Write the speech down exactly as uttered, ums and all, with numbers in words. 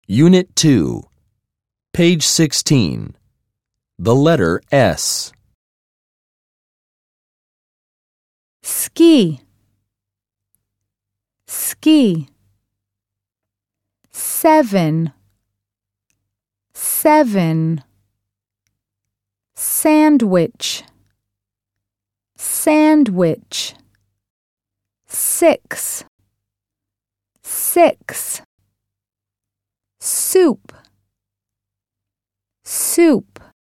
Unit two, page sixteen. The letter S. Ski, ski. Seven, seven. Sandwich, sandwich. Six, six. Soup, soup.